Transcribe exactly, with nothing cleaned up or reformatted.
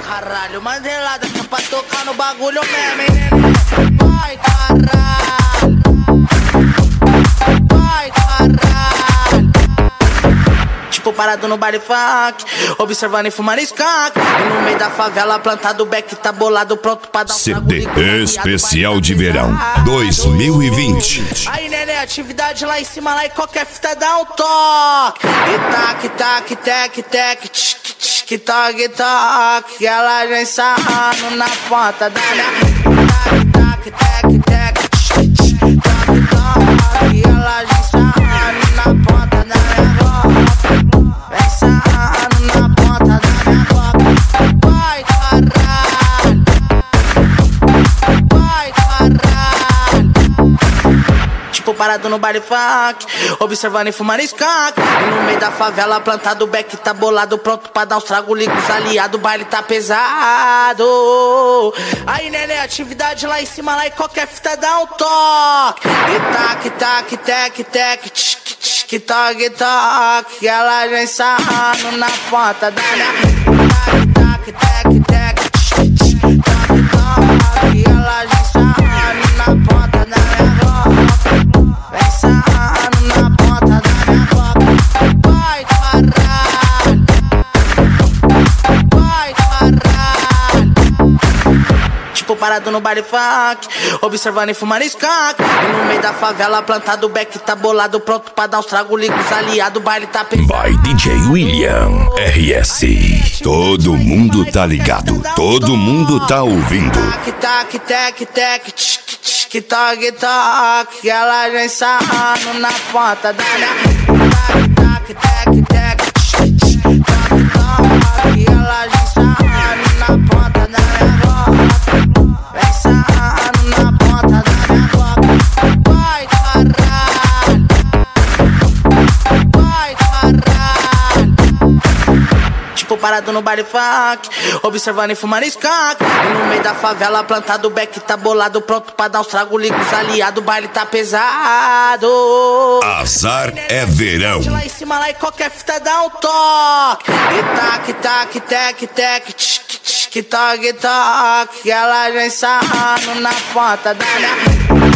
caralho, mandelada que é pra tocar no bagulho mesmo, hein, neném? Vai, caralho. Vai, caralho. Tipo parado no baile funk, observando e fumando skunk. E no meio da favela plantado o beck tá bolado, pronto pra dar um C D especial de verão dois mil e vinte. Aí, neném, atividade lá em cima, lá e qualquer fita dá um toque. E tac, tac, tec, tec, tchic, tchic, toque, toque. Ela já ensaiando na ponta da minha. Tac, tac, tec, tec, tchic, tchic, toque, toque. Ela já ensaiando na ponta da minha boca. Vem ensaiando na ponta da minha boca. Vai, caralho. Vai, caralho. Tipo parado no baile funk, observando e fumando skunk. E no meio da favela plantado o beck tá bolado, pronto pra dar uns trago, liga os aliados, o baile tá pesado. Aí, neném, atividade lá em cima, lá e qualquer fita dá um toque. E tac, tac, tec, tec, tchic, tchic, toque, toque. Ela já ensaiando na ponta da minha. Tac, tac, tec, tec, tchic, tchic, toque, toque. Ela já ensaiando na ponta da minha boca. Vem ensaiando na ponta da minha boca. Vai, caralho. Vai, caralho. Tipo parado no baile funk, observando e fumando skunk. E no meio da favela plantado o beck tá bolado, pronto pra dar uns trago, liga os aliados, o baile tá pesado. By D J William R S. Todo mundo tá ligado, todo mundo tá ouvindo. Tac, tac, tec, tec, tchic, tchic, toque, toque. Ela já ensaiando na ponta da minha. Tac, tac, tec, tec, tchic, tchic, toque, toque. Ela já ensaiando na ponta da minha boca. Vem ensaiando na ponta da minha boca. Vai, caralho. Vai, caralho. Tipo parado no baile funk, observando e fumando skunk. E no meio da favela plantado o beck tá bolado, pronto pra dar uns trago, liga os aliados, o baile tá pesado. Azar é verão. Lá em cima, lá e qualquer fita dá um toque. E tac, tac, tec, tec, tchic, tchic, toque, toque. Ela já ensaiando na ponta da minha.